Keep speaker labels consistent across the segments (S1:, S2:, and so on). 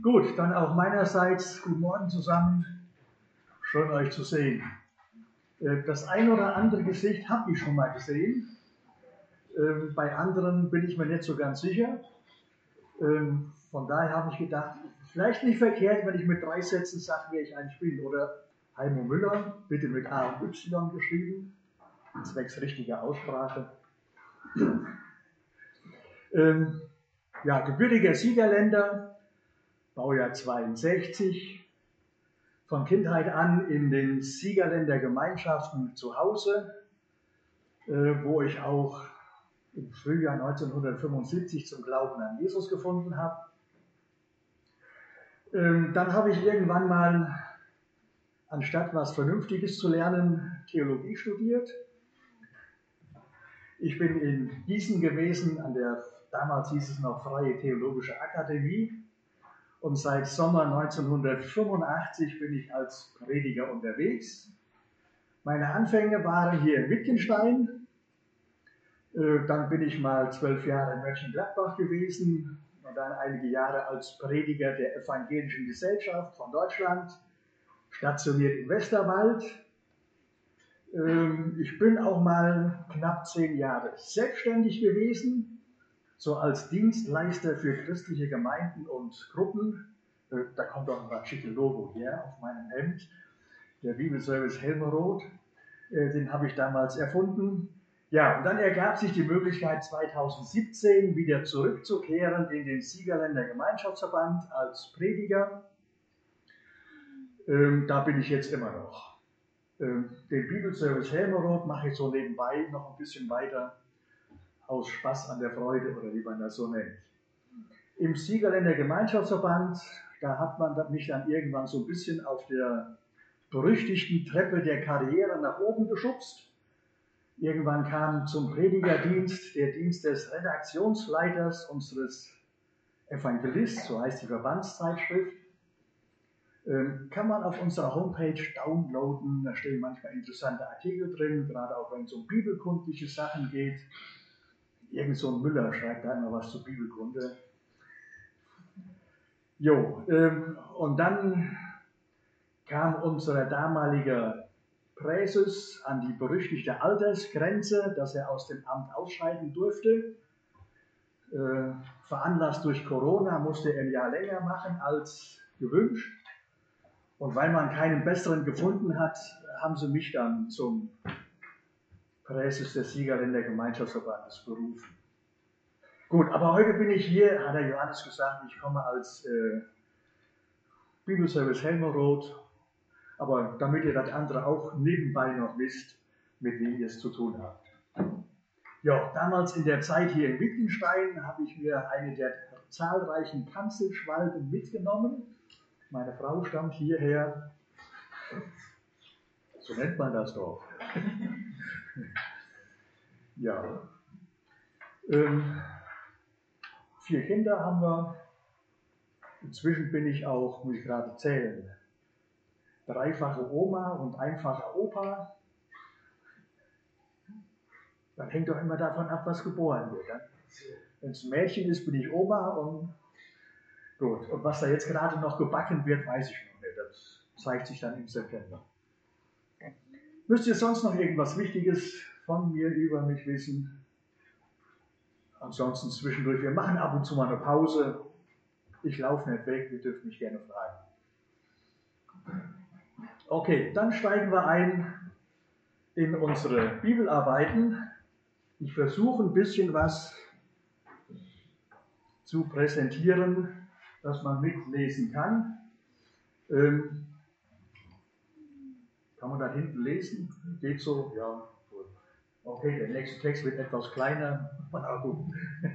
S1: Gut, dann auch meinerseits guten Morgen zusammen. Schön euch zu sehen. Das ein oder andere Gesicht habe ich schon mal gesehen. Bei anderen bin ich mir nicht so ganz sicher. Von daher habe ich gedacht, vielleicht nicht verkehrt, wenn ich mit 3 Sätzen sage, wer ich eigentlich bin. Oder Heimo Müller, bitte mit A und Y geschrieben, zwecks richtiger Aussprache. Gebürtiger Siegerländer, Baujahr 62, von Kindheit an in den Siegerländer Gemeinschaften zu Hause, wo ich auch im Frühjahr 1975 zum Glauben an Jesus gefunden habe. Dann habe ich irgendwann mal, anstatt was Vernünftiges zu lernen, Theologie studiert. Ich bin in Gießen gewesen, an der, damals hieß es noch Freie Theologische Akademie. Und seit Sommer 1985 bin ich als Prediger unterwegs. Meine Anfänge waren hier in Wittgenstein. Dann bin ich mal 12 Jahre in Mönchengladbach gewesen und dann einige Jahre als Prediger der Evangelischen Gesellschaft von Deutschland, stationiert im Westerwald. Ich bin auch mal knapp 10 Jahre selbstständig gewesen, so als Dienstleister für christliche Gemeinden und Gruppen. Da kommt auch ein schickes Logo hier auf meinem Hemd, der Bibelservice Helmerod. Den habe ich damals erfunden. Ja, und dann ergab sich die Möglichkeit, 2017 wieder zurückzukehren in den Siegerländer Gemeinschaftsverband als Prediger. Da bin ich jetzt immer noch. Den Bibelservice Helmerod mache ich so nebenbei noch ein bisschen weiter, aus Spaß an der Freude oder wie man das so nennt. Im Siegerländer Gemeinschaftsverband, da hat man mich dann irgendwann so ein bisschen auf der berüchtigten Treppe der Karriere nach oben geschubst. Irgendwann kam zum Predigerdienst der Dienst des Redaktionsleiters unseres Evangelists, so heißt die Verbandszeitschrift. Kann man auf unserer Homepage downloaden, da stehen manchmal interessante Artikel drin, gerade auch wenn es um bibelkundliche Sachen geht. Irgend so ein Müller schreibt da immer was zur Bibelkunde. Und dann kam unser damaliger Präses an die berüchtigte Altersgrenze, dass er aus dem Amt ausscheiden durfte. Veranlasst durch Corona musste er ein Jahr länger machen als gewünscht. Und weil man keinen besseren gefunden hat, haben sie mich dann zum Präses des Siegerländer Gemeinschaftsverbandes berufen. Gut, aber heute bin ich hier, hat der Johannes gesagt, ich komme als Bibelservice Helmerod. Aber damit ihr das andere auch nebenbei noch wisst, mit wem ihr es zu tun habt. Ja, damals in der Zeit hier in Wittgenstein habe ich mir eine der zahlreichen Kanzelschwalben mitgenommen. Meine Frau stammt hierher. So nennt man das doch. Ja. 4 Kinder haben wir. Inzwischen bin ich auch, muss ich gerade zählen, 3-fache Oma und 1-facher Opa. Dann hängt doch immer davon ab, was geboren wird. Wenn es ein Mädchen ist, bin ich Oma und gut. Und was da jetzt gerade noch gebacken wird, weiß ich noch nicht. Das zeigt sich dann im September. Müsst ihr sonst noch irgendwas Wichtiges von mir über mich wissen? Ansonsten zwischendurch, wir machen ab und zu mal eine Pause. Ich laufe nicht weg, ihr dürft mich gerne fragen. Okay, dann steigen wir ein in unsere Bibelarbeiten. Ich versuche ein bisschen was zu präsentieren, dass man mitlesen kann. Kann man da hinten lesen? Geht so? Ja, gut. Okay, der nächste Text wird etwas kleiner, aber gut.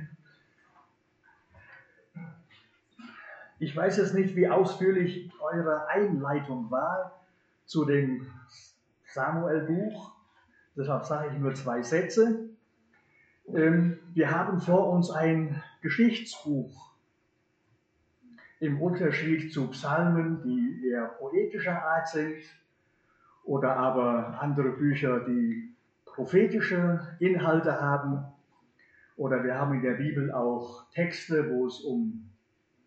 S1: Ich weiß jetzt nicht, wie ausführlich eure Einleitung war zu dem Samuel-Buch, deshalb sage ich nur 2 Sätze. Wir haben vor uns ein Geschichtsbuch im Unterschied zu Psalmen, die eher poetischer Art sind, oder aber andere Bücher, die prophetische Inhalte haben. Oder wir haben in der Bibel auch Texte, wo es um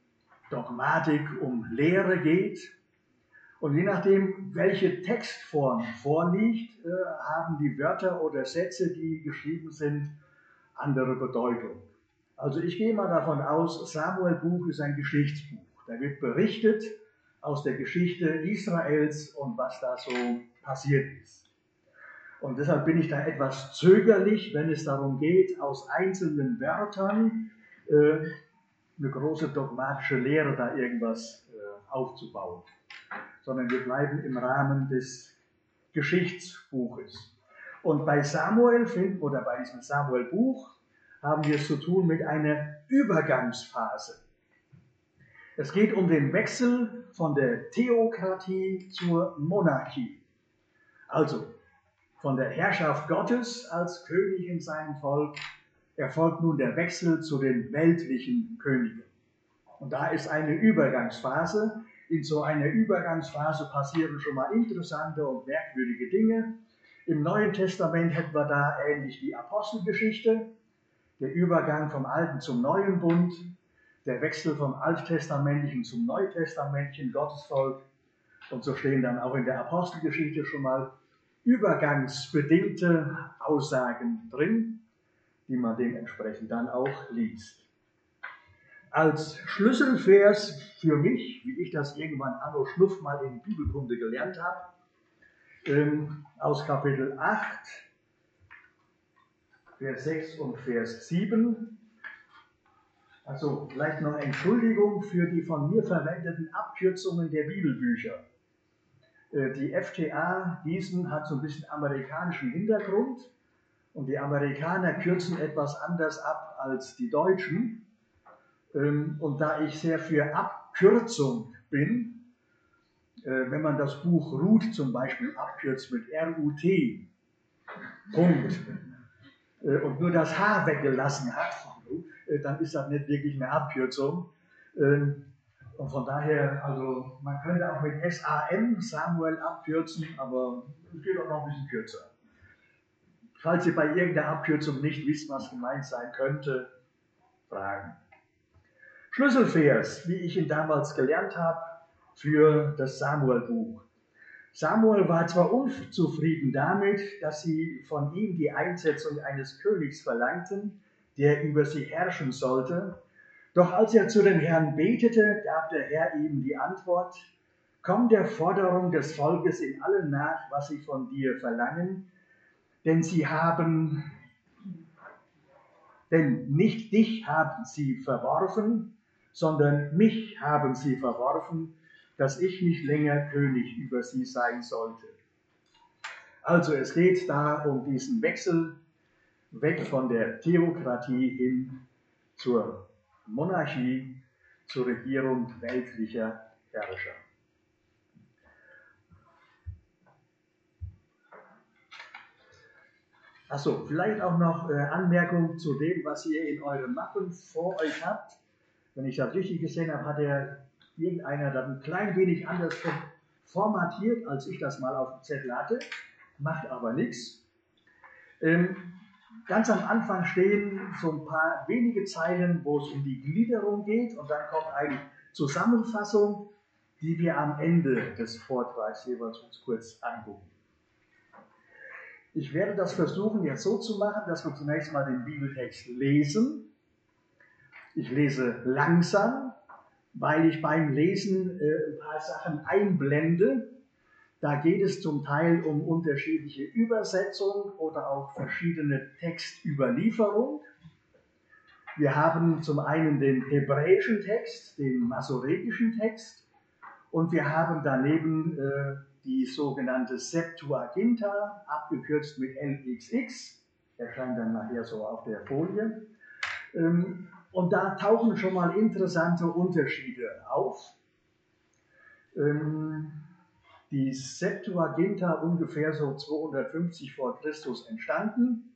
S1: Dogmatik, um Lehre geht. Und je nachdem, welche Textform vorliegt, haben die Wörter oder Sätze, die geschrieben sind, andere Bedeutung. Also ich gehe mal davon aus, Samuel-Buch ist ein Geschichtsbuch. Da wird berichtet aus der Geschichte Israels und was da so passiert ist. Und deshalb bin ich da etwas zögerlich, wenn es darum geht, aus einzelnen Wörtern eine große dogmatische Lehre da irgendwas aufzubauen. Sondern wir bleiben im Rahmen des Geschichtsbuches. Und bei Samuel oder bei diesem Samuel-Buch haben wir es zu tun mit einer Übergangsphase. Es geht um den Wechsel von der Theokratie zur Monarchie. Also von der Herrschaft Gottes als König in seinem Volk erfolgt nun der Wechsel zu den weltlichen Königen. Und da ist eine Übergangsphase. In so einer Übergangsphase passieren schon mal interessante und merkwürdige Dinge. Im Neuen Testament hätten wir da ähnlich die Apostelgeschichte, der Übergang vom Alten zum Neuen Bund, der Wechsel vom alttestamentlichen zum neutestamentlichen Gottesvolk. Und so stehen dann auch in der Apostelgeschichte schon mal übergangsbedingte Aussagen drin, die man dementsprechend dann auch liest. Als Schlüsselvers für mich, wie ich das irgendwann anno Schnuff mal in Bibelkunde gelernt habe, aus Kapitel 8, Vers 6 und Vers 7. Also vielleicht noch Entschuldigung für die von mir verwendeten Abkürzungen der Bibelbücher. Die FTA Gießen hat so ein bisschen amerikanischen Hintergrund und die Amerikaner kürzen etwas anders ab als die Deutschen. Und da ich sehr für Abkürzung bin, wenn man das Buch Ruth zum Beispiel abkürzt mit R-U-T, Punkt, und nur das H weggelassen hat, dann ist das nicht wirklich eine Abkürzung. Und von daher, also man könnte auch mit S-A-M Samuel abkürzen, aber es geht auch noch ein bisschen kürzer. Falls ihr bei irgendeiner Abkürzung nicht wisst, was gemeint sein könnte, fragen. Schlüsselvers, wie ich ihn damals gelernt habe, für das Samuel-Buch. Samuel war zwar unzufrieden damit, dass sie von ihm die Einsetzung eines Königs verlangten, der über sie herrschen sollte, doch als er zu dem Herrn betete, gab der Herr ihm die Antwort: Komm der Forderung des Volkes in allem nach, was sie von dir verlangen, denn nicht dich haben sie verworfen, sondern mich haben sie verworfen, dass ich nicht länger König über sie sein sollte. Also es geht da um diesen Wechsel weg von der Theokratie hin zur Monarchie, zur Regierung weltlicher Herrscher. Achso, vielleicht auch noch Anmerkung zu dem, was ihr in euren Mappen vor euch habt. Wenn ich das richtig gesehen habe, hat irgendeiner das ein klein wenig anders formatiert, als ich das mal auf dem Zettel hatte. Macht aber nichts. Ganz am Anfang stehen so ein paar wenige Zeilen, wo es um die Gliederung geht, und dann kommt eine Zusammenfassung, die wir am Ende des Vortrags jeweils uns kurz angucken. Ich werde das versuchen jetzt so zu machen, dass wir zunächst mal den Bibeltext lesen. Ich lese langsam, weil ich beim Lesen ein paar Sachen einblende. Da geht es zum Teil um unterschiedliche Übersetzungen oder auch verschiedene Textüberlieferungen. Wir haben zum einen den hebräischen Text, den masoretischen Text, und wir haben daneben die sogenannte Septuaginta, abgekürzt mit LXX, erscheint dann nachher so auf der Folie. Und da tauchen schon mal interessante Unterschiede auf. Die Septuaginta ungefähr so 250 vor Christus entstanden.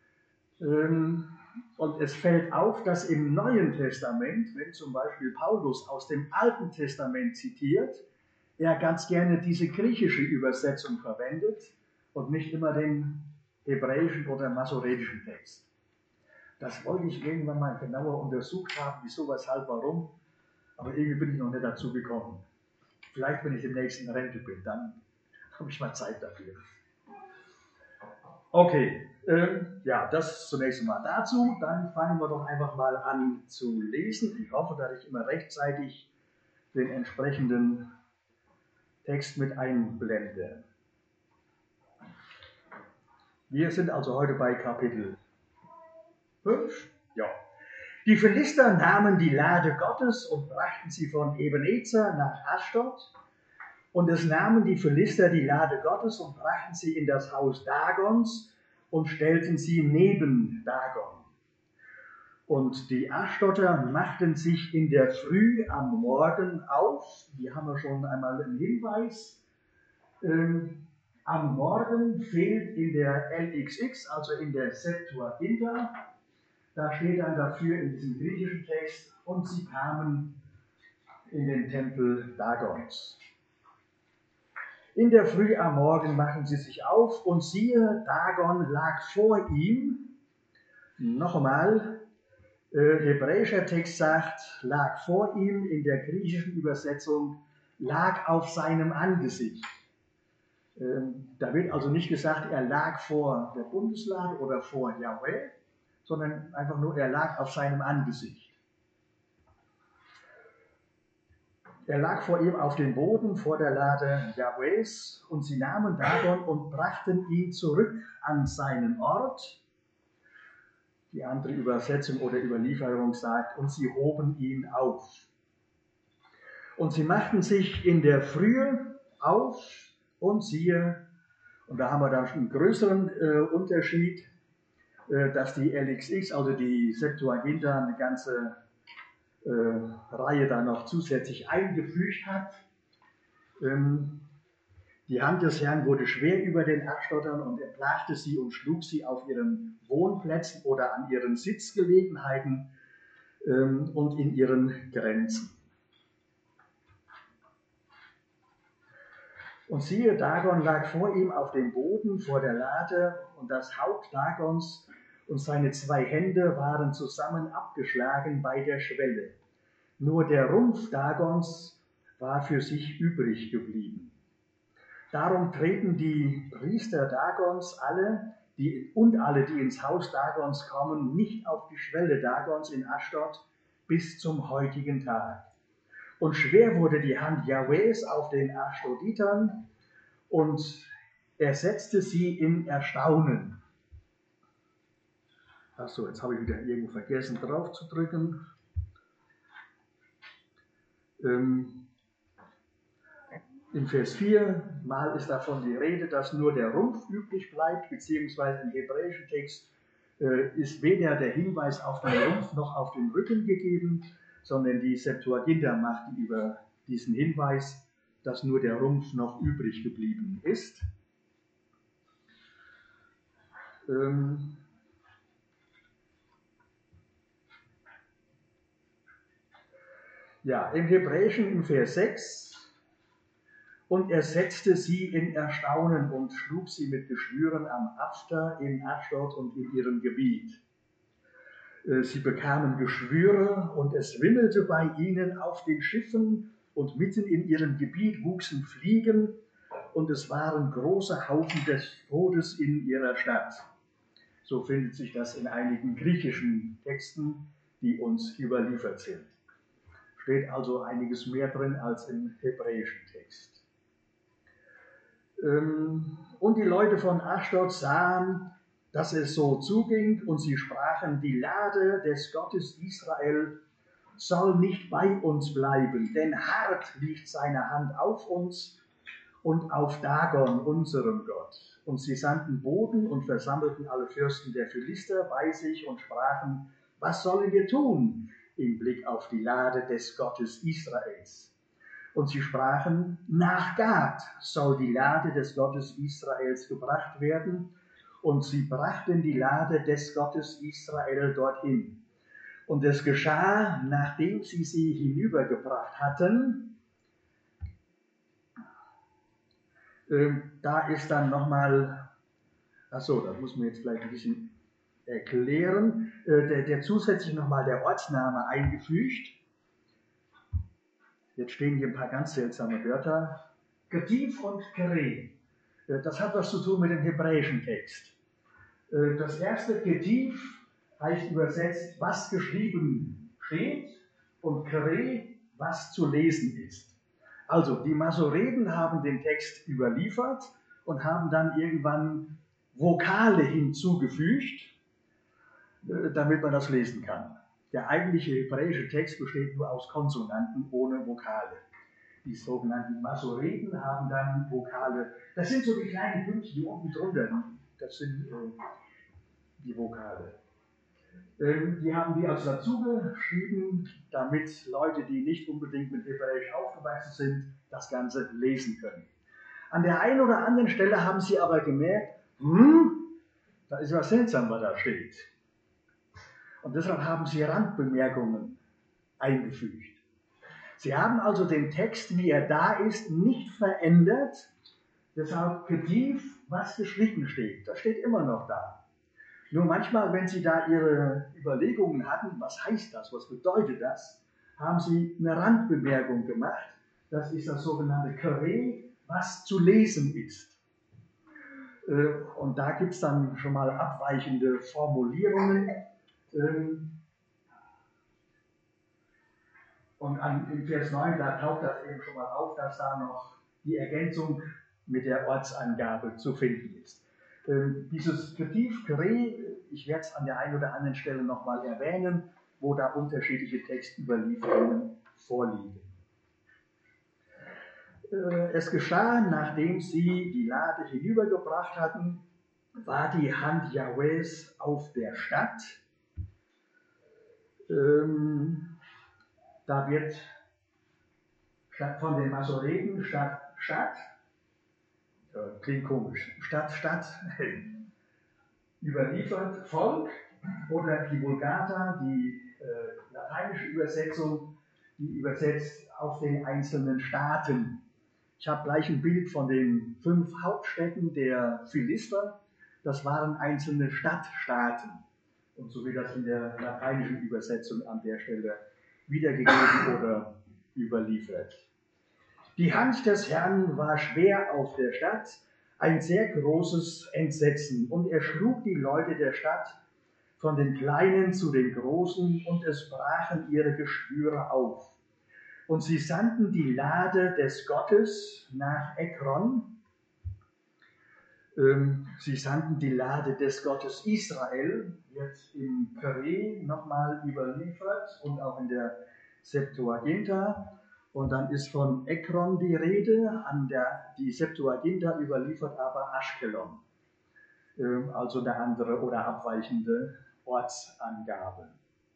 S1: Und es fällt auf, dass im Neuen Testament, wenn zum Beispiel Paulus aus dem Alten Testament zitiert, er ganz gerne diese griechische Übersetzung verwendet und nicht immer den hebräischen oder masoretischen Text. Das wollte ich irgendwann mal genauer untersucht haben, wieso, weshalb, warum. Aber irgendwie bin ich noch nicht dazu gekommen. Vielleicht, wenn ich demnächst in Rente bin, dann habe ich mal Zeit dafür. Okay, ja, das zunächst mal dazu. Dann fangen wir doch einfach mal an zu lesen. Ich hoffe, dass ich immer rechtzeitig den entsprechenden Text mit einblende. Wir sind also heute bei Kapitel 5. Ja. Die Philister nahmen die Lade Gottes und brachten sie von Ebenezer nach Aschdod. Und es nahmen die Philister die Lade Gottes und brachten sie in das Haus Dagons und stellten sie neben Dagon. Und die Aschdotter machten sich in der Früh am Morgen auf. Hier haben wir schon einmal einen Hinweis. Am Morgen fehlt in der LXX, also in der Septuaginta. Da steht dann dafür in diesem griechischen Text, und sie kamen in den Tempel Dagons. In der Früh am Morgen machten sie sich auf, und siehe, Dagon lag vor ihm. Noch einmal, hebräischer Text sagt, lag vor ihm, in der griechischen Übersetzung, lag auf seinem Angesicht. Da wird also nicht gesagt, er lag vor der Bundeslade oder vor Jahwe, sondern einfach nur, er lag auf seinem Angesicht. Er lag vor ihm auf dem Boden vor der Lade Jahwes, und sie nahmen Dagon und brachten ihn zurück an seinen Ort. Die andere Übersetzung oder Überlieferung sagt, und sie hoben ihn auf. Und sie machten sich in der Frühe auf, und siehe, und da haben wir dann schon einen größeren Unterschied, dass die LXX, also die Septuaginta, eine ganze Reihe da noch zusätzlich eingefügt hat. Die Hand des Herrn wurde schwer über den Aschdottern, und er plagte sie und schlug sie auf ihren Wohnplätzen oder an ihren Sitzgelegenheiten und in ihren Grenzen. Und siehe, Dagon lag vor ihm auf dem Boden vor der Lade, und das Haupt Dagons und seine 2 Hände waren zusammen abgeschlagen bei der Schwelle. Nur der Rumpf Dagons war für sich übrig geblieben. Darum treten die Priester Dagons alle, die ins Haus Dagons kommen, nicht auf die Schwelle Dagons in Aschdod bis zum heutigen Tag. Und schwer wurde die Hand Jahwes auf den Aschdoditern, und er setzte sie in Erstaunen. Achso, jetzt habe ich wieder irgendwo vergessen drauf zu drücken. In Vers 4 mal ist davon die Rede, dass nur der Rumpf übrig bleibt, beziehungsweise im hebräischen Text ist weder der Hinweis auf den Rumpf noch auf den Rücken gegeben, sondern die Septuaginta macht über diesen Hinweis, dass nur der Rumpf noch übrig geblieben ist. Ja, im Hebräischen im Vers 6, und er setzte sie in Erstaunen und schlug sie mit Geschwüren am After in Aschdod und in ihrem Gebiet. Sie bekamen Geschwüre, und es wimmelte bei ihnen auf den Schiffen, und mitten in ihrem Gebiet wuchsen Fliegen, und es waren große Haufen des Todes in ihrer Stadt. So findet sich das in einigen griechischen Texten, die uns überliefert sind. Steht also einiges mehr drin als im hebräischen Text. Und die Leute von Aschdod sahen, dass es so zuging, und sie sprachen, die Lade des Gottes Israel soll nicht bei uns bleiben, denn hart liegt seine Hand auf uns und auf Dagon, unserem Gott. Und sie sandten Boten und versammelten alle Fürsten der Philister bei sich und sprachen, was sollen wir tun im Blick auf die Lade des Gottes Israels? Und sie sprachen, nach Gad soll die Lade des Gottes Israels gebracht werden. Und sie brachten die Lade des Gottes Israel dorthin. Und es geschah, nachdem sie hinübergebracht hatten, da ist dann nochmal, achso, das muss man jetzt vielleicht ein bisschen erklären, der zusätzlich nochmal der Ortsname eingefügt. Jetzt stehen hier ein paar ganz seltsame Wörter. Ketiv und Kere. Das hat was zu tun mit dem hebräischen Text. Das erste Ketiv heißt übersetzt, was geschrieben steht, und Kere, was zu lesen ist. Also, die Masoreten haben den Text überliefert und haben dann irgendwann Vokale hinzugefügt, damit man das lesen kann. Der eigentliche hebräische Text besteht nur aus Konsonanten ohne Vokale. Die sogenannten Masoreten haben dann Vokale. Das sind so die kleinen Pünktchen, die unten drunter, das sind die Vokale. Die haben die also dazu geschrieben, damit Leute, die nicht unbedingt mit Hebräisch aufgewachsen sind, das Ganze lesen können. An der einen oder anderen Stelle haben sie aber gemerkt, da ist was seltsam, was da steht. Und deshalb haben sie Randbemerkungen eingefügt. Sie haben also den Text, wie er da ist, nicht verändert. Deshalb Ketiv, was geschrieben steht. Das steht immer noch da. Nur manchmal, wenn Sie da Ihre Überlegungen hatten, was heißt das, was bedeutet das, haben Sie eine Randbemerkung gemacht. Das ist das sogenannte Kere, was zu lesen ist. Und da gibt es dann schon mal abweichende Formulierungen. Und im Vers 9, da taucht das eben schon mal auf, dass da noch die Ergänzung mit der Ortsangabe zu finden ist. Dieses Ketiv, Kere, ich werde es an der einen oder anderen Stelle nochmal erwähnen, wo da unterschiedliche Textüberlieferungen vorliegen. Es geschah, nachdem sie die Lade hinübergebracht hatten, war die Hand Jahwes auf der Stadt. Da wird statt von den Masoreten Stadt, klingt komisch, Stadt, überliefert Volk, oder die Vulgata, die lateinische Übersetzung, die übersetzt auf den einzelnen Staaten. Ich habe gleich ein Bild von den 5 Hauptstädten der Philister. Das waren einzelne Stadtstaaten. Und so wird das in der lateinischen Übersetzung an der Stelle wiedergegeben oder überliefert. Die Hand des Herrn war schwer auf der Stadt, ein sehr großes Entsetzen. Und er schlug die Leute der Stadt von den Kleinen zu den Großen, und es brachen ihre Geschwüre auf. Und sie sandten die Lade des Gottes nach Ekron. Sie sandten die Lade des Gottes Israel, jetzt im Kere nochmal überliefert und auch in der Septuaginta. Und dann ist von Ekron die Rede, die Septuaginta überliefert aber Aschkelon. Also eine andere oder abweichende Ortsangabe.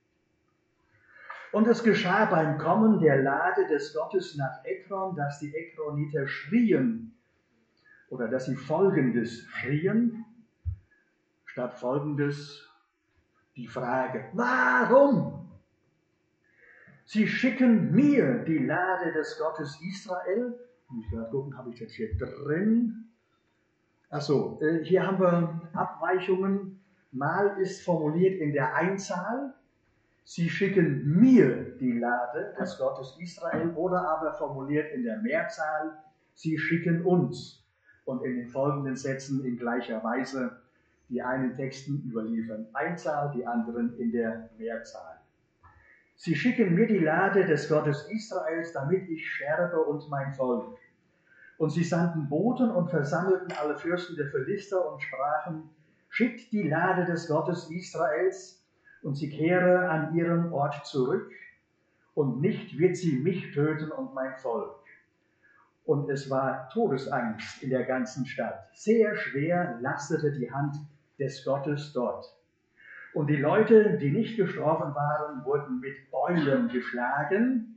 S1: Und es geschah beim Kommen der Lade des Gottes nach Ekron, dass die Ekroniter schrien, oder dass sie Folgendes schrien, statt Folgendes die Frage, warum? Sie schicken mir die Lade des Gottes Israel. Ich werde gucken, habe ich das hier drin? Achso, hier haben wir Abweichungen. Mal ist formuliert in der Einzahl. Sie schicken mir die Lade des Gottes Israel, oder aber formuliert in der Mehrzahl, sie schicken uns. Und in den folgenden Sätzen in gleicher Weise, die einen Texten überliefern Einzahl, die anderen in der Mehrzahl. Sie schicken mir die Lade des Gottes Israels, damit ich sterbe und mein Volk. Und sie sandten Boten und versammelten alle Fürsten der Philister und sprachen, schickt die Lade des Gottes Israels, und sie kehre an ihren Ort zurück, und nicht wird sie mich töten und mein Volk. Und es war Todesangst in der ganzen Stadt. Sehr schwer lastete die Hand des Gottes dort. Und die Leute, die nicht gestorben waren, wurden mit Beulen geschlagen.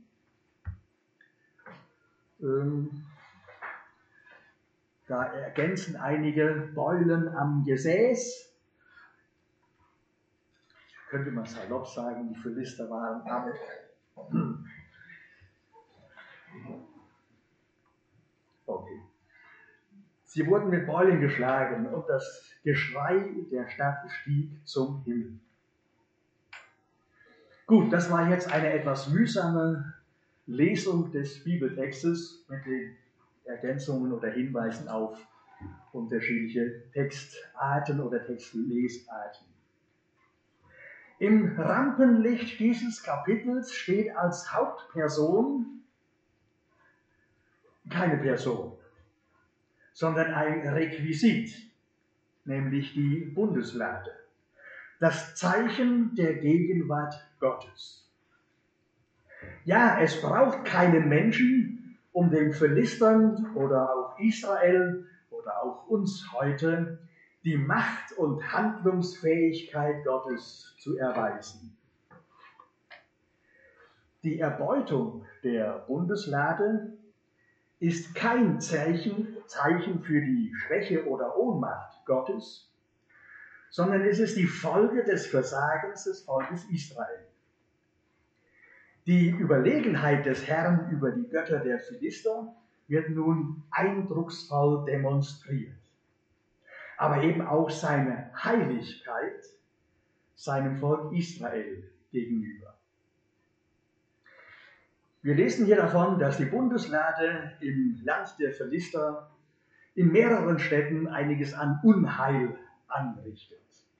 S1: Da ergänzen einige Beulen am Gesäß. Könnte man salopp sagen, die Philister waren am Okay. Sie wurden mit Beulen geschlagen, und das Geschrei der Stadt stieg zum Himmel. Gut, das war jetzt eine etwas mühsame Lesung des Bibeltextes mit den Ergänzungen oder Hinweisen auf unterschiedliche Textarten oder Textlesarten. Im Rampenlicht dieses Kapitels steht als Hauptperson keine Person, sondern ein Requisit, nämlich die Bundeslade, das Zeichen der Gegenwart Gottes. Ja, es braucht keinen Menschen, um den Philistern oder auch Israel oder auch uns heute die Macht und Handlungsfähigkeit Gottes zu erweisen. Die Erbeutung der Bundeslade ist kein Zeichen für die Schwäche oder Ohnmacht Gottes, sondern es ist die Folge des Versagens des Volkes Israel. Die Überlegenheit des Herrn über die Götter der Philister wird nun eindrucksvoll demonstriert. Aber eben auch seine Heiligkeit seinem Volk Israel gegenüber. Wir lesen hier davon, dass die Bundeslade im Land der Philister in mehreren Städten einiges an Unheil anrichtet.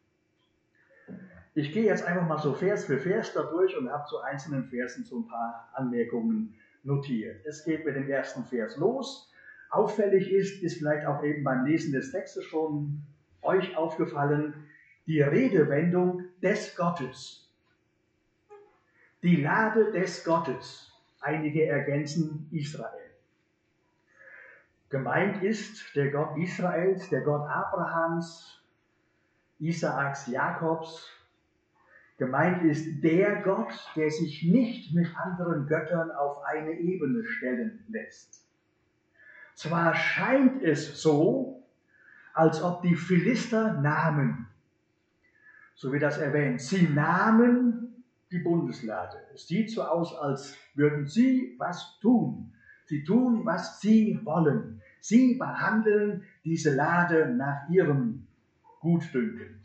S1: Ich gehe jetzt einfach mal so Vers für Vers da durch und habe zu einzelnen Versen so ein paar Anmerkungen notiert. Es geht mit dem ersten Vers los. Auffällig ist vielleicht auch eben beim Lesen des Textes schon euch aufgefallen, die Redewendung des Gottes. Die Lade des Gottes. Einige ergänzen Israel. Gemeint ist der Gott Israels, der Gott Abrahams, Isaaks, Jakobs. Gemeint ist der Gott, der sich nicht mit anderen Göttern auf eine Ebene stellen lässt. Zwar scheint es so, als ob die Philister nahmen, so wie das erwähnt, sie nahmen die Bundeslade. Es sieht so aus, als würden sie was tun. Sie tun, was sie wollen. Sie behandeln diese Lade nach ihrem Gutdünken.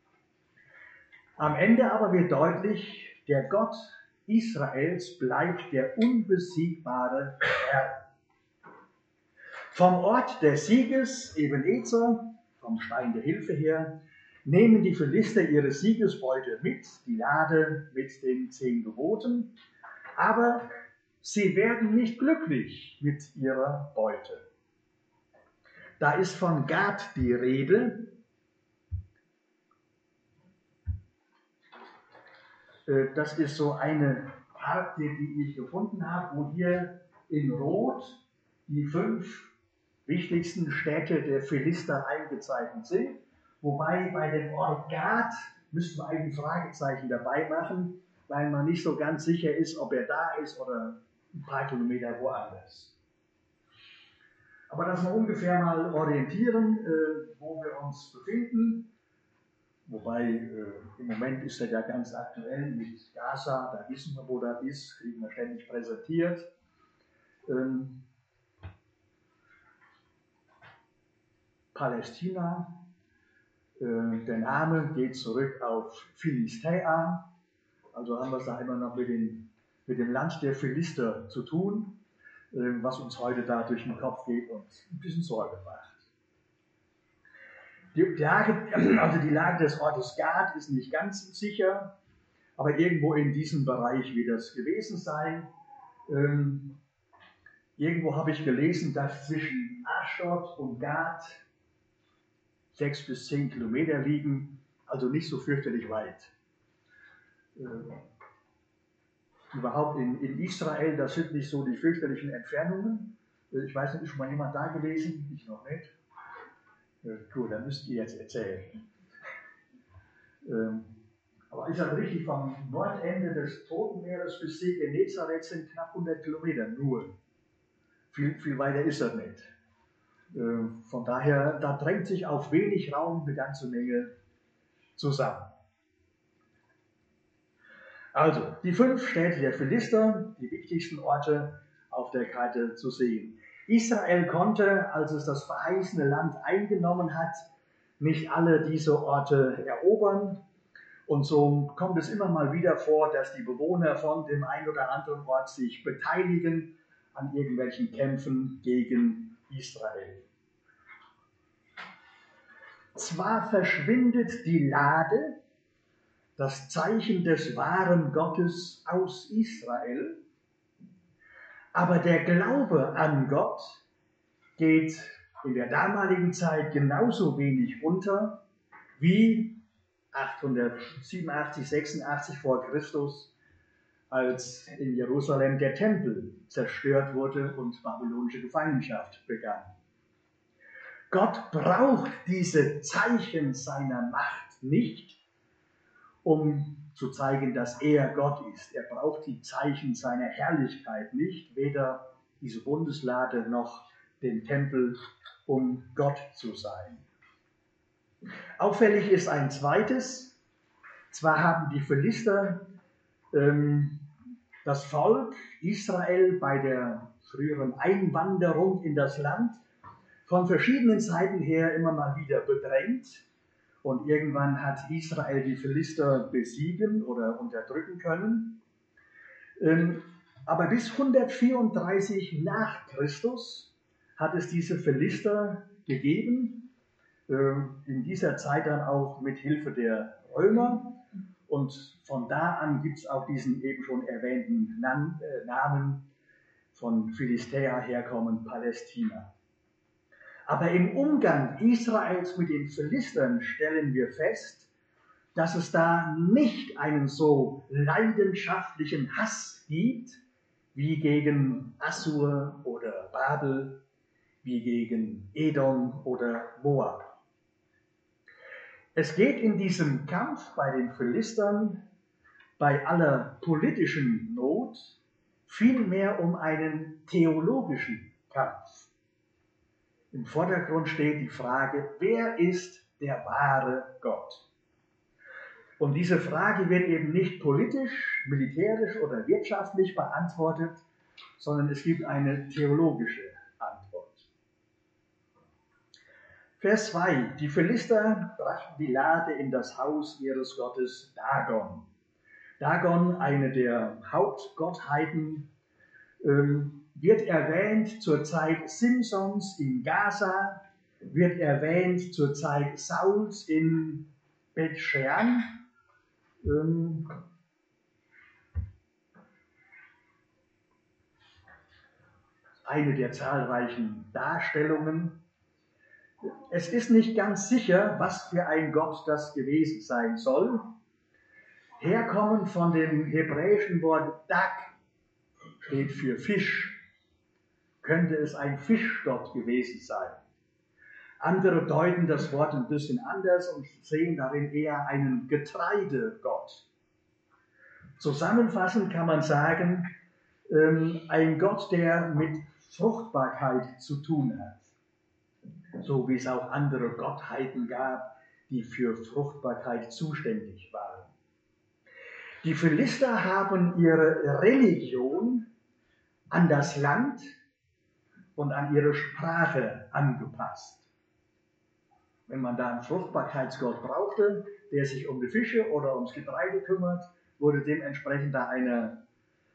S1: Am Ende aber wird deutlich, der Gott Israels bleibt der unbesiegbare Herr. Vom Ort des Sieges, Ebenezer, vom Stein der Hilfe her, nehmen die Philister ihre Siegesbeute mit, die Lade mit den 10 Geboten, aber sie werden nicht glücklich mit ihrer Beute. Da ist von Gad die Rede. Das ist so eine Karte, die ich gefunden habe, wo hier in Rot die 5 wichtigsten Städte der Philister eingezeichnet sind. Wobei bei dem Ort Gad müssten wir eigentlich ein Fragezeichen dabei machen, weil man nicht so ganz sicher ist, ob er da ist oder ein paar Kilometer woanders. Aber dass wir ungefähr mal orientieren, wo wir uns befinden. Wobei im Moment ist er ja ganz aktuell mit Gaza, da wissen wir, wo das ist, kriegen wir ständig präsentiert. Palästina, der Name geht zurück auf Philistea, also haben wir es da immer noch mit dem Land der Philister zu tun, was uns heute da durch den Kopf geht und ein bisschen Sorge macht. Die Lage des Ortes Gad ist nicht ganz sicher, aber irgendwo in diesem Bereich wird das gewesen sein. Irgendwo habe ich gelesen, dass zwischen Aschdod und Gad 6 bis 10 Kilometer liegen, also nicht so fürchterlich weit. Überhaupt in Israel, das sind nicht so die fürchterlichen Entfernungen. Ich weiß nicht, ist schon mal jemand da gewesen? Ich noch nicht. Gut, dann müsst ihr jetzt erzählen. Aber ist das richtig, vom Nordende des Toten Meeres bis See Genezareth sind knapp 100 Kilometer nur. Viel weiter ist das nicht. Von daher, da drängt sich auf wenig Raum eine ganze Menge zusammen. Also, die 5 Städte der Philister, die wichtigsten Orte auf der Karte zu sehen. Israel konnte, als es das verheißene Land eingenommen hat, nicht alle diese Orte erobern. Und so kommt es immer mal wieder vor, dass die Bewohner von dem einen oder anderen Ort sich beteiligen an irgendwelchen Kämpfen gegen Israel. Zwar verschwindet die Lade, das Zeichen des wahren Gottes aus Israel, aber der Glaube an Gott geht in der damaligen Zeit genauso wenig unter wie 887, 86 vor Christus, als in Jerusalem der Tempel zerstört wurde und babylonische Gefangenschaft begann. Gott braucht diese Zeichen seiner Macht nicht, um zu zeigen, dass er Gott ist. Er braucht die Zeichen seiner Herrlichkeit nicht, weder diese Bundeslade noch den Tempel, um Gott zu sein. Auffällig ist ein zweites. Zwar haben die Philister das Volk Israel bei der früheren Einwanderung in das Land von verschiedenen Seiten her immer mal wieder bedrängt. Und irgendwann hat Israel die Philister besiegen oder unterdrücken können. Aber bis 134 nach Christus hat es diese Philister gegeben, in dieser Zeit dann auch mit Hilfe der Römer. Und von da an gibt es auch diesen eben schon erwähnten Namen von Philistea herkommend, Palästina. Aber im Umgang Israels mit den Philistern stellen wir fest, dass es da nicht einen so leidenschaftlichen Hass gibt, wie gegen Assur oder Babel, wie gegen Edom oder Moab. Es geht in diesem Kampf bei den Philistern, bei aller politischen Not, vielmehr um einen theologischen Kampf. Im Vordergrund steht die Frage, wer ist der wahre Gott? Und diese Frage wird eben nicht politisch, militärisch oder wirtschaftlich beantwortet, sondern es gibt eine theologische Antwort. Vers 2. Die Philister brachten die Lade in das Haus ihres Gottes Dagon. Dagon, eine der Hauptgottheiten, wird erwähnt zur Zeit Simsons in Gaza, wird erwähnt zur Zeit Sauls in Bet-Shean. Eine der zahlreichen Darstellungen. Es ist nicht ganz sicher, was für ein Gott das gewesen sein soll. Herkommen von dem hebräischen Wort Dag, steht für Fisch. Könnte es ein Fischgott gewesen sein? Andere deuten das Wort ein bisschen anders und sehen darin eher einen Getreidegott. Zusammenfassend kann man sagen, ein Gott, der mit Fruchtbarkeit zu tun hat. So wie es auch andere Gottheiten gab, die für Fruchtbarkeit zuständig waren. Die Philister haben ihre Religion an das Land und an ihre Sprache angepasst. Wenn man da einen Fruchtbarkeitsgott brauchte, der sich um die Fische oder ums Getreide kümmert, wurde dementsprechend da einer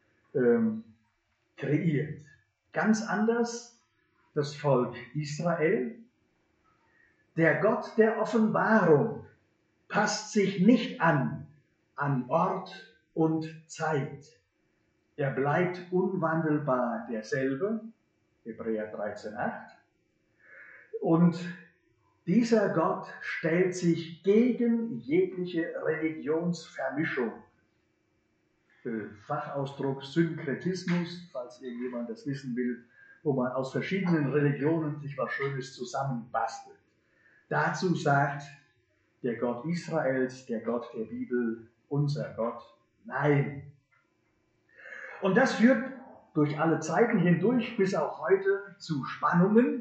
S1: kreiert. Ganz anders das Volk Israel. Der Gott der Offenbarung passt sich nicht an Ort und Zeit. Er bleibt unwandelbar derselbe, Hebräer 13,8. Und dieser Gott stellt sich gegen jegliche Religionsvermischung. Fachausdruck Synkretismus, falls irgendjemand das wissen will, wo man aus verschiedenen Religionen sich was Schönes zusammenbastelt. Dazu sagt der Gott Israels, der Gott der Bibel, unser Gott, nein. Und das führt durch alle Zeiten hindurch bis auch heute zu Spannungen,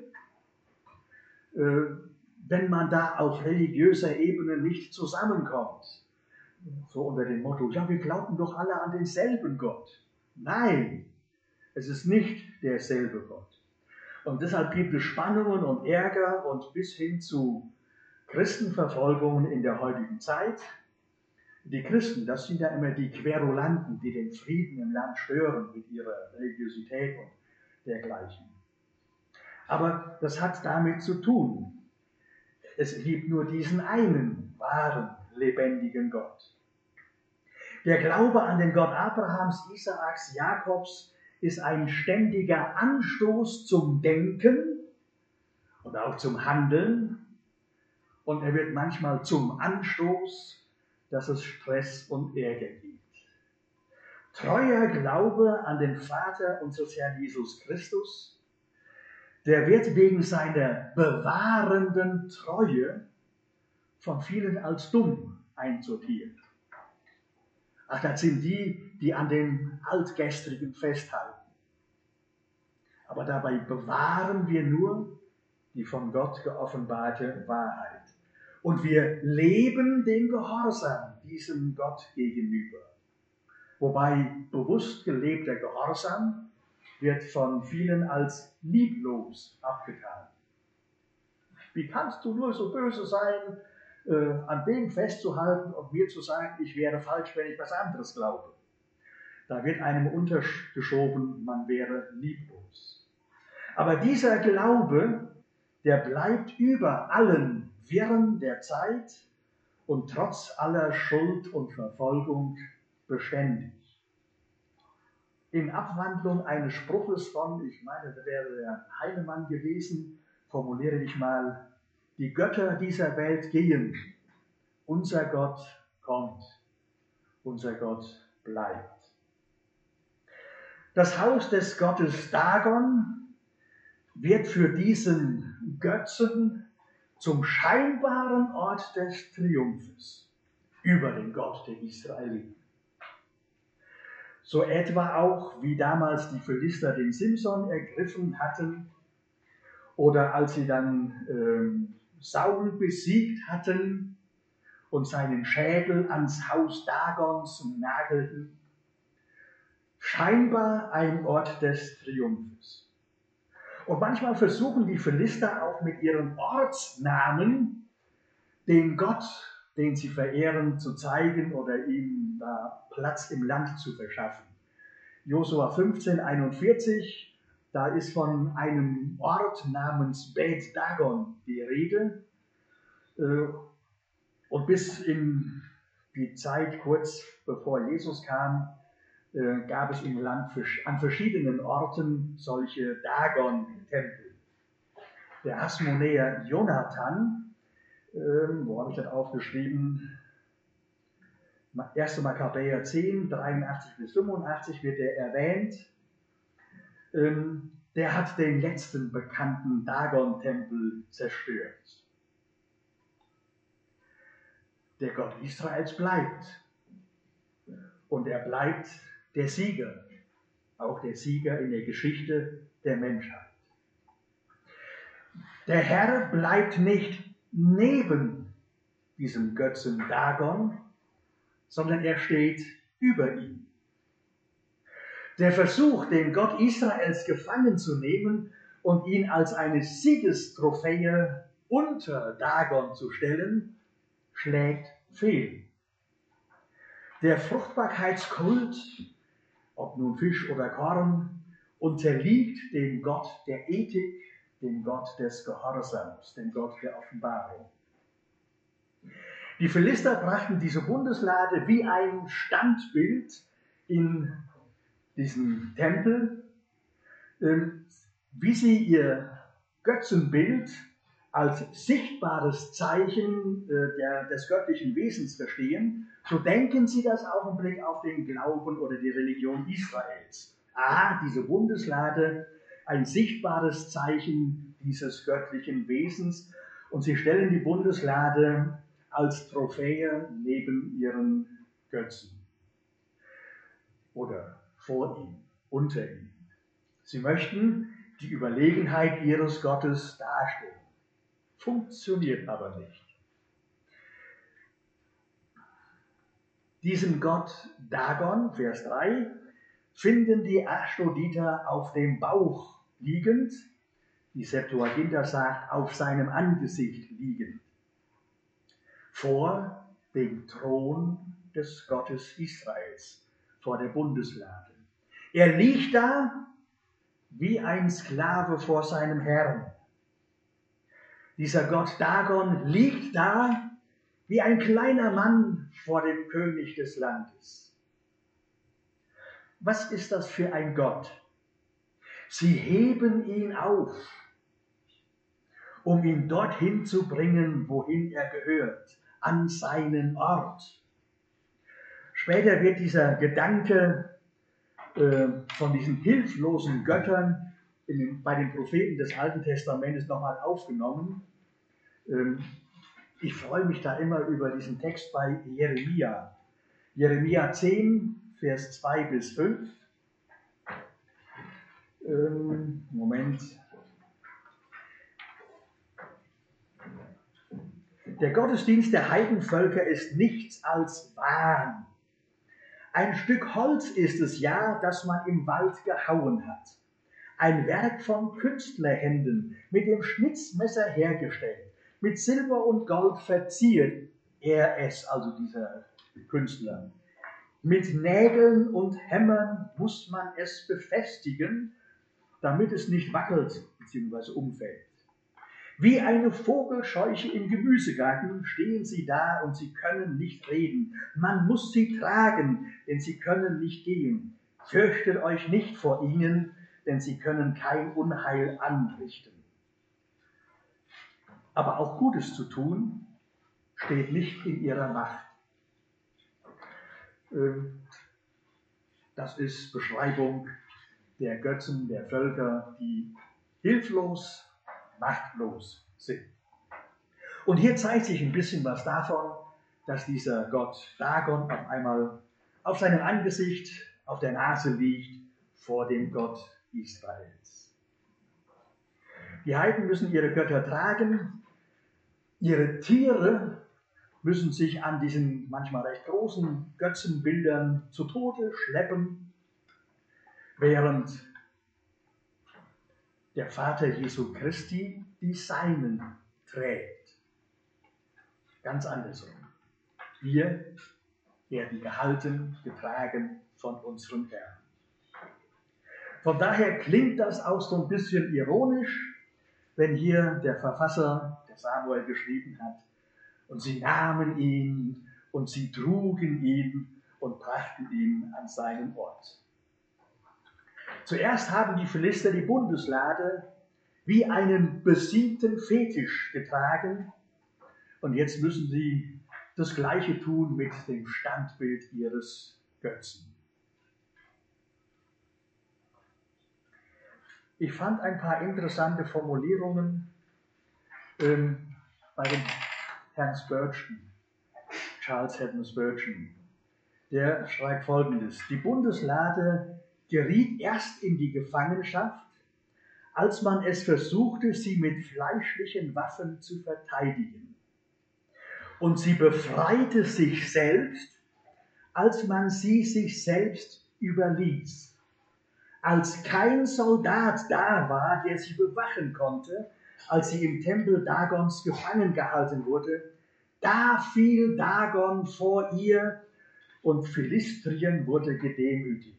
S1: wenn man da auf religiöser Ebene nicht zusammenkommt. So unter dem Motto, ja, wir glauben doch alle an denselben Gott. Nein, es ist nicht derselbe Gott. Und deshalb gibt es Spannungen und Ärger und bis hin zu Christenverfolgungen in der heutigen Zeit. Die Christen, das sind ja immer die Querulanten, die den Frieden im Land stören mit ihrer Religiosität und dergleichen. Aber das hat damit zu tun. Es gibt nur diesen einen wahren, lebendigen Gott. Der Glaube an den Gott Abrahams, Isaaks, Jakobs ist ein ständiger Anstoß zum Denken und auch zum Handeln. Und er wird manchmal zum Anstoß, dass es Stress und Ärger gibt. Treuer Glaube an den Vater unseres Herrn Jesus Christus, der wird wegen seiner bewahrenden Treue von vielen als dumm einsortiert. Ach, das sind die, die an dem Altgestrigen festhalten. Aber dabei bewahren wir nur die von Gott geoffenbarte Wahrheit. Und wir leben den Gehorsam diesem Gott gegenüber. Wobei bewusst gelebter Gehorsam wird von vielen als lieblos abgetan. Wie kannst du nur so böse sein, an dem festzuhalten und mir zu sagen, ich wäre falsch, wenn ich was anderes glaube? Da wird einem untergeschoben, man wäre lieblos. Aber dieser Glaube, der bleibt über allen Wirren der Zeit und trotz aller Schuld und Verfolgung beständig. In Abwandlung eines Spruches von, ich meine, das wäre der Heinemann gewesen, formuliere ich mal, die Götter dieser Welt gehen, unser Gott kommt, unser Gott bleibt. Das Haus des Gottes Dagon wird für diesen Götzen zum scheinbaren Ort des Triumphes über den Gott der Israeliten. So etwa auch, wie damals die Philister den Simson ergriffen hatten oder als sie dann Saul besiegt hatten und seinen Schädel ans Haus Dagons nagelten. Scheinbar ein Ort des Triumphes. Und manchmal versuchen die Philister auch mit ihren Ortsnamen den Gott, den sie verehren, zu zeigen oder ihm da Platz im Land zu verschaffen. Josua 15,41, da ist von einem Ort namens Bet Dagon die Rede. Und bis in die Zeit kurz bevor Jesus kam, gab es im Land an verschiedenen Orten solche Dagon-Tempel. Der Hasmonäer Jonathan, wo habe ich das aufgeschrieben? 1. Makkabäer 10, 83 bis 85 wird er erwähnt. Der hat den letzten bekannten Dagon-Tempel zerstört. Der Gott Israels bleibt. Und er bleibt der Sieger, auch der Sieger in der Geschichte der Menschheit. Der Herr bleibt nicht neben diesem Götzen Dagon, sondern er steht über ihm. Der Versuch, den Gott Israels gefangen zu nehmen und ihn als eine Siegestrophäe unter Dagon zu stellen, schlägt fehl. Der Fruchtbarkeitskult, ob nun Fisch oder Korn, unterliegt dem Gott der Ethik, dem Gott des Gehorsams, dem Gott der Offenbarung. Die Philister brachten diese Bundeslade wie ein Standbild in diesen Tempel, wie sie ihr Götzenbild als sichtbares Zeichen des göttlichen Wesens verstehen, so denken sie das auch im Blick auf den Glauben oder die Religion Israels. Diese Bundeslade, ein sichtbares Zeichen dieses göttlichen Wesens, und sie stellen die Bundeslade als Trophäe neben ihren Götzen oder vor ihm, unter ihm. Sie möchten die Überlegenheit ihres Gottes darstellen. Funktioniert aber nicht. Diesen Gott Dagon, Vers 3, finden die Ashdoditer auf dem Bauch liegend, die Septuaginta sagt, auf seinem Angesicht liegend, vor dem Thron des Gottes Israels vor der Bundeslade. Er liegt da wie ein Sklave vor seinem Herrn. Dieser Gott Dagon liegt da wie ein kleiner Mann vor dem König des Landes. Was ist das für ein Gott? Sie heben ihn auf, um ihn dorthin zu bringen, wohin er gehört, an seinen Ort. Später wird dieser Gedanke von diesen hilflosen Göttern bei den Propheten des Alten Testamentes nochmal aufgenommen. Ich freue mich da immer über diesen Text bei Jeremia. Jeremia 10, Vers 2 bis 5. Moment. Der Gottesdienst der Heidenvölker ist nichts als Wahn. Ein Stück Holz ist es ja, das man im Wald gehauen hat. Ein Werk von Künstlerhänden, mit dem Schnitzmesser hergestellt, mit Silber und Gold verziert er es, also dieser Künstler. Mit Nägeln und Hämmern muss man es befestigen, damit es nicht wackelt bzw. umfällt. Wie eine Vogelscheuche im Gemüsegarten stehen sie da und sie können nicht reden. Man muss sie tragen, denn sie können nicht gehen. Fürchtet euch nicht vor ihnen, denn sie können kein Unheil anrichten. Aber auch Gutes zu tun, steht nicht in ihrer Macht. Das ist Beschreibung der Götzen, der Völker, die hilflos, machtlos sind. Und hier zeigt sich ein bisschen was davon, dass dieser Gott Dagon auf einmal auf seinem Angesicht, auf der Nase liegt vor dem Gott Israels. Die Heiden müssen ihre Götter tragen, ihre Tiere müssen sich an diesen manchmal recht großen Götzenbildern zu Tode schleppen, während der Vater Jesu Christi die Seinen trägt. Ganz andersrum. Wir werden gehalten, getragen von unserem Herrn. Von daher klingt das auch so ein bisschen ironisch, wenn hier der Verfasser, der Samuel geschrieben hat, und sie nahmen ihn und sie trugen ihn und brachten ihn an seinen Ort. Zuerst haben die Philister die Bundeslade wie einen besiegten Fetisch getragen und jetzt müssen sie das Gleiche tun mit dem Standbild ihres Götzen. Ich fand ein paar interessante Formulierungen bei dem Herrn Spurgeon, Charles Haddon Spurgeon. Der schreibt Folgendes: Die Bundeslade geriet erst in die Gefangenschaft, als man es versuchte, sie mit fleischlichen Waffen zu verteidigen. Und sie befreite sich selbst, als man sie sich selbst überließ. Als kein Soldat da war, der sie bewachen konnte, als sie im Tempel Dagons gefangen gehalten wurde, da fiel Dagon vor ihr und Philistrien wurde gedemütigt.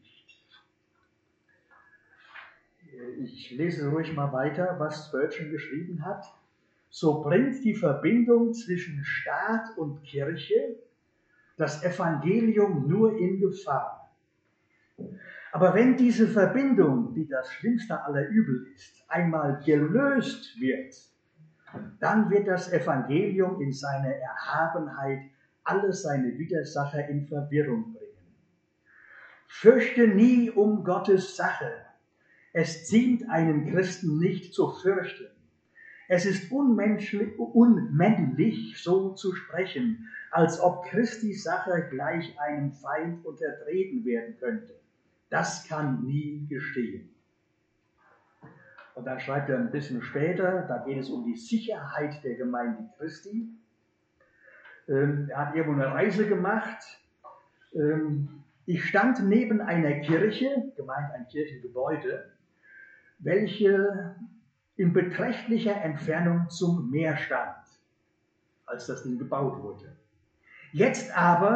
S1: Ich lese ruhig mal weiter, was Spurgeon geschrieben hat. So bringt die Verbindung zwischen Staat und Kirche das Evangelium nur in Gefahr. Aber wenn diese Verbindung, die das schlimmste aller Übel ist, einmal gelöst wird, dann wird das Evangelium in seiner Erhabenheit alle seine Widersacher in Verwirrung bringen. Fürchte nie um Gottes Sache. Es ziemt einen Christen nicht zu fürchten. Es ist unmännlich, so zu sprechen, als ob Christi Sache gleich einem Feind untertreten werden könnte. Das kann nie geschehen. Und dann schreibt er ein bisschen später, da geht es um die Sicherheit der Gemeinde Christi. Er hat irgendwo eine Reise gemacht. Ich stand neben einer Kirche, gemeint ein Kirchengebäude, welche in beträchtlicher Entfernung zum Meer stand, als das Ding gebaut wurde. Jetzt aber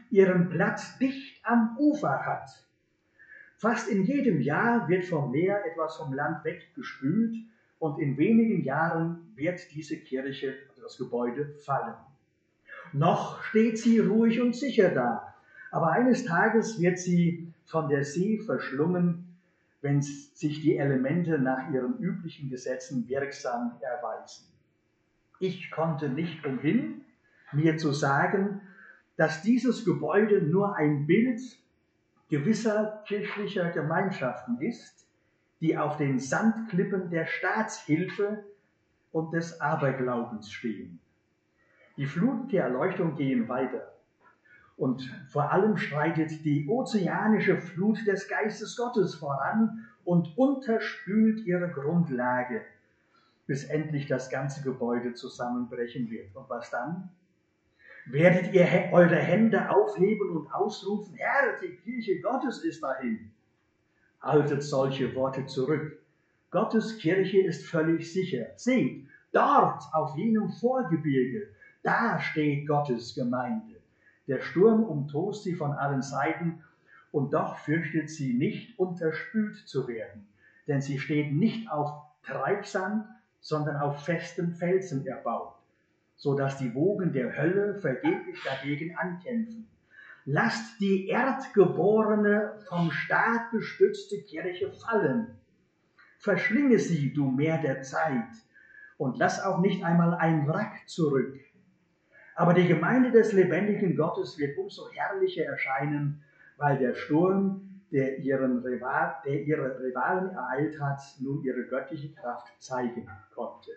S1: ihren Platz dicht am Ufer hat. Fast in jedem Jahr wird vom Meer etwas vom Land weggespült und in wenigen Jahren wird diese Kirche, also das Gebäude, fallen. Noch steht sie ruhig und sicher da, aber eines Tages wird sie von der See verschlungen, wenn sich die Elemente nach ihren üblichen Gesetzen wirksam erweisen. Ich konnte nicht umhin, mir zu sagen, dass dieses Gebäude nur ein Bild gewisser kirchlicher Gemeinschaften ist, die auf den Sandklippen der Staatshilfe und des Aberglaubens stehen. Die Fluten der Erleuchtung gehen weiter. Und vor allem schreitet die ozeanische Flut des Geistes Gottes voran und unterspült ihre Grundlage, bis endlich das ganze Gebäude zusammenbrechen wird. Und was dann? Werdet ihr eure Hände aufheben und ausrufen, Herr, die Kirche Gottes ist dahin. Haltet solche Worte zurück. Gottes Kirche ist völlig sicher. Seht, dort auf jenem Vorgebirge, da steht Gottes Gemeinde. Der Sturm umtost sie von allen Seiten und doch fürchtet sie nicht, unterspült zu werden. Denn sie steht nicht auf Treibsand, sondern auf festen Felsen erbaut, so dass die Wogen der Hölle vergeblich dagegen ankämpfen. Lasst die erdgeborene, vom Staat gestützte Kirche fallen. Verschlinge sie, du Meer der Zeit, und lass auch nicht einmal ein Wrack zurück. Aber die Gemeinde des lebendigen Gottes wird umso herrlicher erscheinen, weil der Sturm, der ihre Rivalen ereilt hat, nun ihre göttliche Kraft zeigen konnte.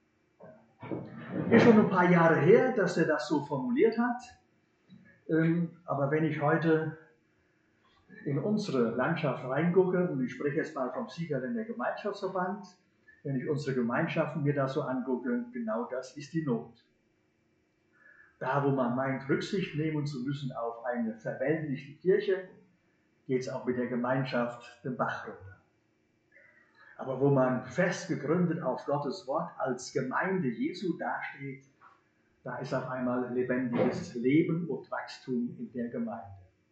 S1: Ist schon ein paar Jahre her, dass er das so formuliert hat. Aber wenn ich heute in unsere Landschaft reingucke, und ich spreche jetzt mal vom Siegerländer Gemeinschaftsverband, wenn ich unsere Gemeinschaften mir da so angucke, genau das ist die Not. Da, wo man meint, Rücksicht nehmen zu müssen auf eine verweltlichte Kirche, geht es auch mit der Gemeinschaft den Bach runter. Aber wo man fest gegründet auf Gottes Wort als Gemeinde Jesu dasteht, da ist auf einmal lebendiges Leben und Wachstum in der Gemeinde.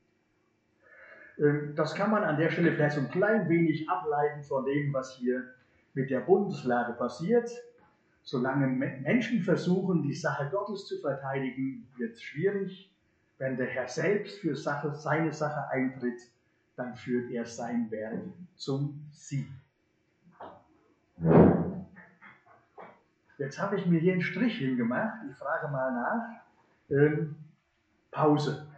S1: Das kann man an der Stelle vielleicht so ein klein wenig ableiten von dem, was hier mit der Bundeslade passiert. Solange Menschen versuchen, die Sache Gottes zu verteidigen, wird es schwierig. Wenn der Herr selbst für seine Sache eintritt, dann führt er sein Werk zum Sieg. Jetzt habe ich mir hier einen Strich hingemacht. Ich frage mal nach. Pause.